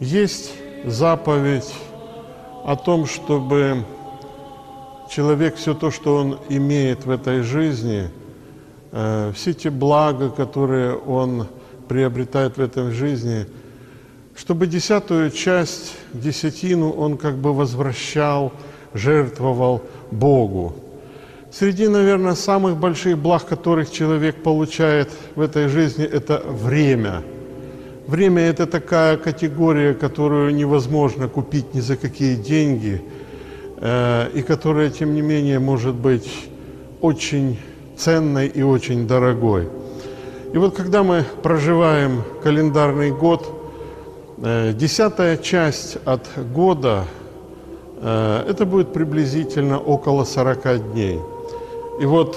Есть заповедь о том, чтобы человек все то, что он имеет в этой жизни, все те блага, которые он приобретает в этой жизни, чтобы 10-ю часть, десятину он как бы возвращал, жертвовал Богу. Среди, наверное, самых больших благ, которых человек получает в этой жизни, это время. Время – это такая категория, которую невозможно купить ни за какие деньги, и которая, тем не менее, может быть очень ценной и очень дорогой. И вот когда мы проживаем календарный год, 10-я часть от года – это будет приблизительно около 40 дней. И вот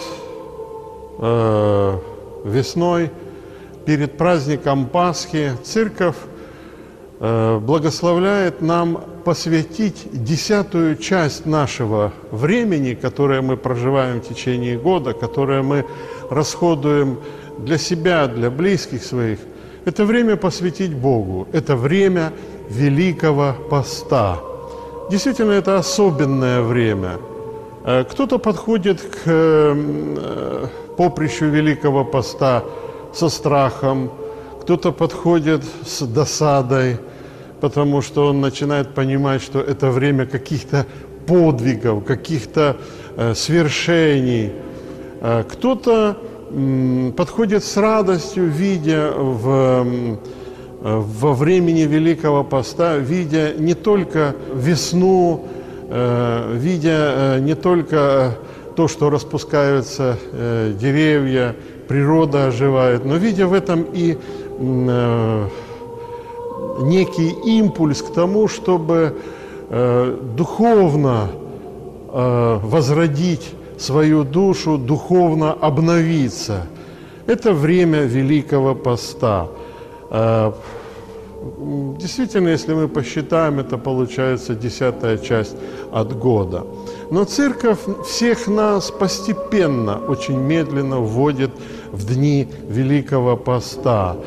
весной, перед праздником Пасхи, Церковь благословляет нам посвятить 10-ю часть нашего времени, которое мы проживаем в течение года, которое мы расходуем для себя, для близких своих. Это время посвятить Богу, это время Великого Поста. Действительно, это особенное время. Кто-то подходит к поприщу Великого Поста со страхом, кто-то подходит с досадой, потому что он начинает понимать, что это время каких-то подвигов, каких-то свершений. Кто-то подходит с радостью, видя во времени Великого Поста, видя не только весну, видя не только то, что распускаются деревья, природа оживает, но видя в этом и некий импульс к тому, чтобы духовно возродить свою душу, духовно обновиться. Это время Великого Поста. Действительно, если мы посчитаем, это получается 10-я часть от года. Но Церковь всех нас постепенно, очень медленно вводит в дни Великого Поста.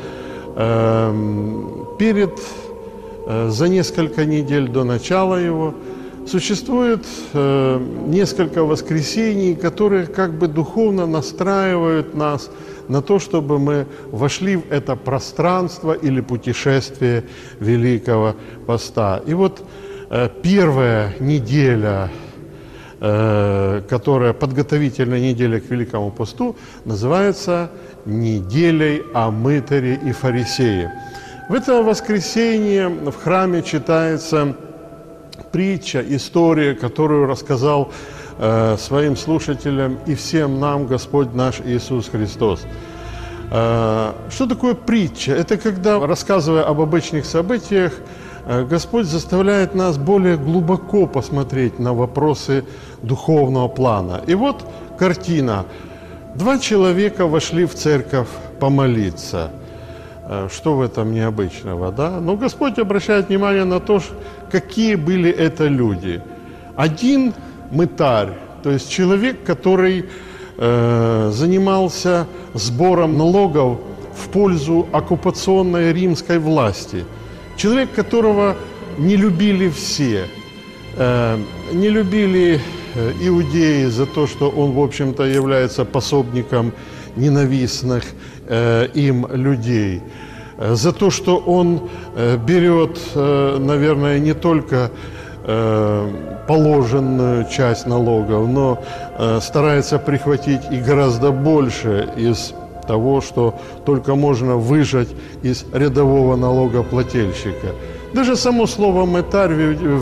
За несколько недель до начала его существует несколько воскресений, которые как бы духовно настраивают нас на то, чтобы мы вошли в это пространство или путешествие Великого Поста. И вот первая неделя, которая подготовительная неделя к Великому Посту, называется «Неделей о мытаре и фарисее». В это воскресенье в храме читается притча, история, которую рассказал своим слушателям и всем нам Господь наш Иисус Христос. Что такое притча? Это когда, рассказывая об обычных событиях, Господь заставляет нас более глубоко посмотреть на вопросы духовного плана. И вот картина. 2 человека вошли в церковь помолиться. Что в этом необычного, да? Но Господь обращает внимание на то, какие были это люди. Один мытарь, то есть человек, который занимался сбором налогов в пользу оккупационной римской власти. Человек, которого не любили все. Не любили иудеи за то, что он, в общем-то, является пособником ненавистных им людей. За то, что он берет, наверное, не только положенную часть налогов, но старается прихватить и гораздо больше из того, что только можно выжать из рядового налогоплательщика. Даже само слово «мытарь»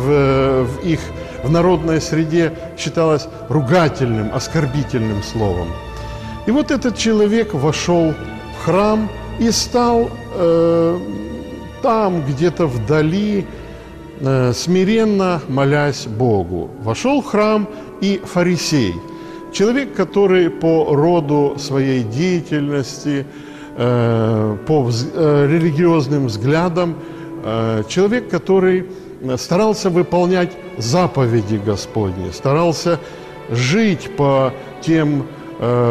в народной среде считалось ругательным, оскорбительным словом. И вот этот человек вошел в храм и стал там, где-то вдали, смиренно молясь Богу. Вошел в храм и фарисей, человек, который по роду своей деятельности, по религиозным взглядам, человек, который старался выполнять заповеди Господни, старался жить по тем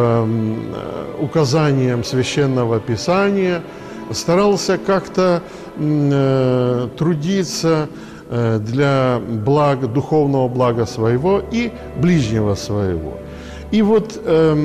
указаниям Священного Писания, старался как-то трудиться для блага, духовного блага своего и ближнего своего. И вот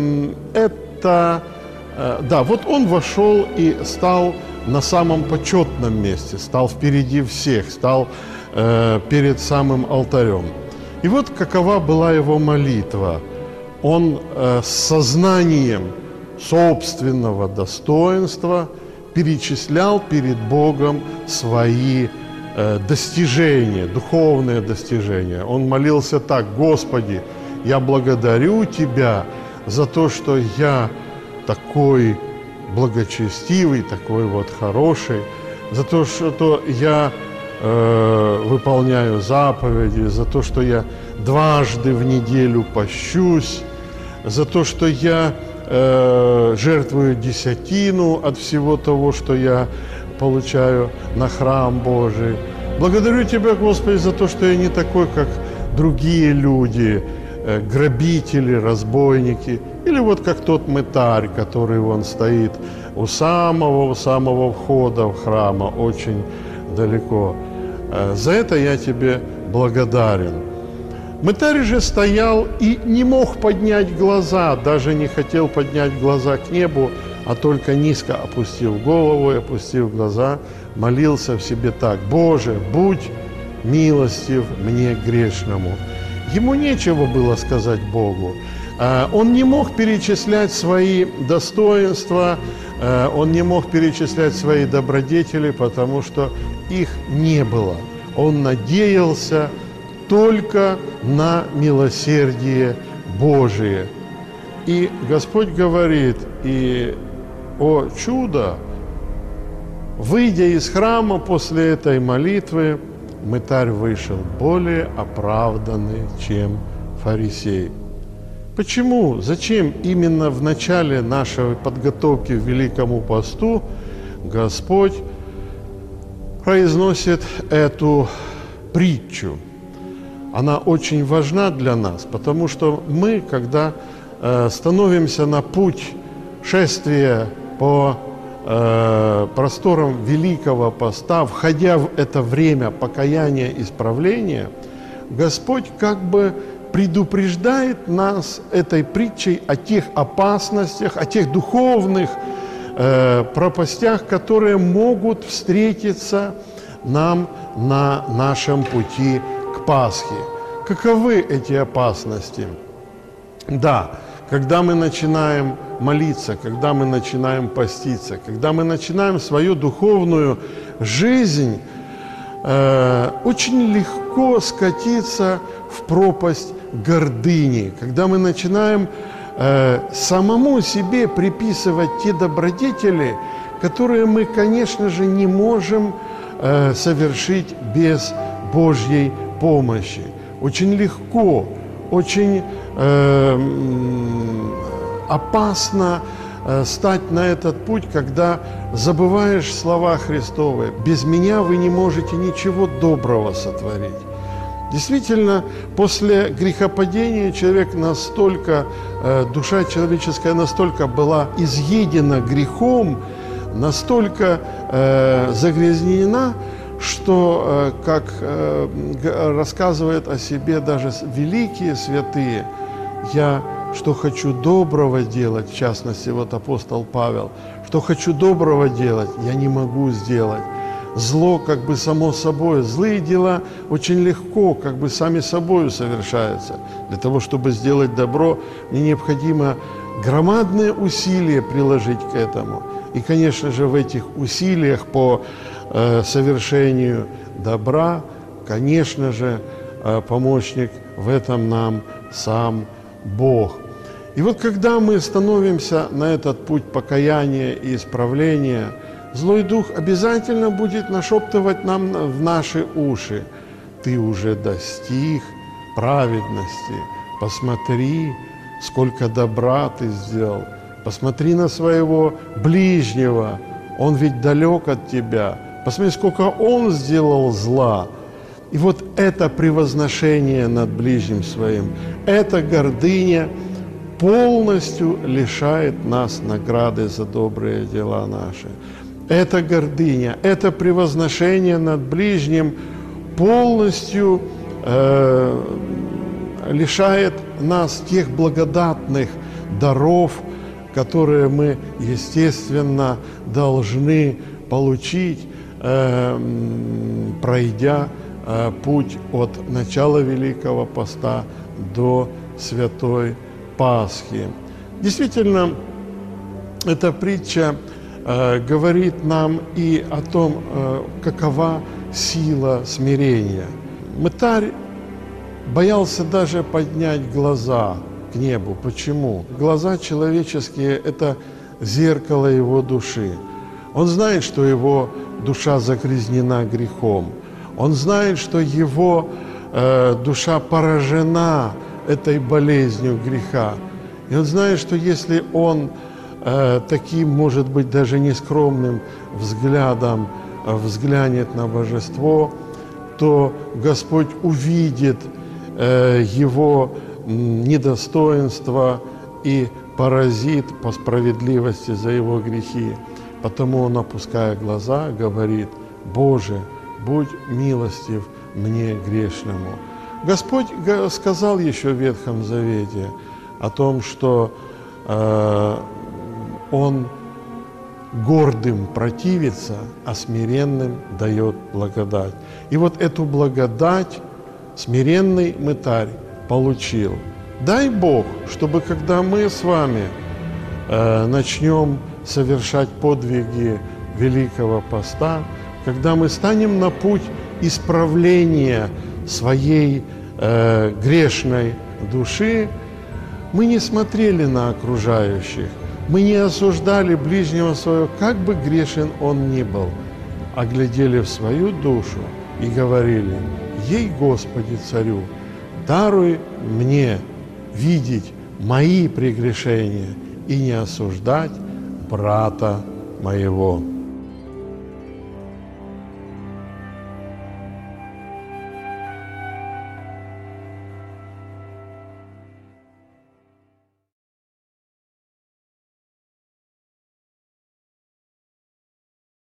вот он вошел и стал на самом почетном месте, стал впереди всех, стал перед самым алтарем. И вот какова была его молитва. Он с сознанием собственного достоинства перечислял перед Богом свои достижения, духовные достижения. Он молился так: «Господи, я благодарю Тебя за то, что я такой благочестивый, такой вот хороший, за то, что я выполняю заповеди, за то, что я дважды в неделю пощусь, за то, что я жертвую десятину от всего того, что я получаю на храм Божий. Благодарю Тебя, Господи, за то, что я не такой, как другие люди, грабители, разбойники, или вот как тот мытарь, который вон стоит у самого входа в храм, очень далеко. За это я Тебе благодарен». Мытарь же стоял и не мог поднять глаза, даже не хотел поднять глаза к небу, а только низко опустил голову и, опустив глаза, молился в себе так: «Боже, будь милостив мне грешному». Ему нечего было сказать Богу. Он не мог перечислять свои достоинства, он не мог перечислять свои добродетели, потому что их не было. Он надеялся только на милосердие Божие. И Господь говорит: «И, о чудо, выйдя из храма после этой молитвы, мытарь вышел более оправданный, чем фарисей». Почему? Зачем именно в начале нашей подготовки к Великому посту Господь произносит эту притчу? Она очень важна для нас, потому что мы, когда становимся на путь шествия по просторам Великого поста, входя в это время покаяния и исправления, Господь как бы предупреждает нас этой притчей о тех опасностях, о тех духовных пропастях, которые могут встретиться нам на нашем пути к Пасхе. Каковы эти опасности? Да, когда мы начинаем молиться, когда мы начинаем поститься, когда мы начинаем свою духовную жизнь, очень легко скатиться в пропасть гордыни, когда мы начинаем самому себе приписывать те добродетели, которые мы, конечно же, не можем совершить без Божьей помощи. Очень легко, очень опасно стать на этот путь, когда забываешь слова Христовы: «Без меня вы не можете ничего доброго сотворить». Действительно, после грехопадения человек настолько, душа человеческая настолько была изъедена грехом, настолько загрязнена, что, как рассказывает о себе даже великие святые: «Я что хочу доброго делать», в частности, вот апостол Павел, «что хочу доброго делать, я не могу сделать». Зло как бы само собой, злые дела очень легко, как бы сами собой совершаются. Для того, чтобы сделать добро, мне необходимо громадные усилия приложить к этому. И, конечно же, в этих усилиях по совершению добра, конечно же, помощник в этом нам сам Бог. И вот когда мы становимся на этот путь покаяния и исправления, злой дух обязательно будет нашептывать нам в наши уши: «Ты уже достиг праведности, посмотри, сколько добра ты сделал, посмотри на своего ближнего, он ведь далек от тебя, посмотри, сколько он сделал зла». И вот это превозношение над ближним своим, эта гордыня полностью лишает нас награды за добрые дела наши. эта гордыня, это превозношение над ближним полностью лишает нас тех благодатных даров, которые мы, естественно, должны получить, пройдя путь от начала Великого Поста до Святой Пасхи. Действительно, эта притча говорит нам и о том, какова сила смирения. Мытарь боялся даже поднять глаза к небу. Почему? Глаза человеческие – это зеркало его души. Он знает, что его душа загрязнена грехом. Он знает, что его душа поражена этой болезнью греха. И он знает, что если он таким, может быть, даже нескромным взглядом взглянет на божество, то Господь увидит его недостоинство и поразит по справедливости за его грехи. Потому он, опуская глаза, говорит: «Боже, будь милостив мне грешному». Господь сказал еще в Ветхом Завете о том, что Он гордым противится, а смиренным дает благодать. И вот эту благодать смиренный мытарь получил. Дай Бог, чтобы когда мы с вами начнем совершать подвиги Великого Поста, когда мы станем на путь исправления своей грешной души, мы не смотрели на окружающих, мы не осуждали ближнего своего, как бы грешен он ни был, а глядели в свою душу и говорили: «Ей, Господи, Царю, даруй мне видеть мои прегрешения и не осуждать брата моего».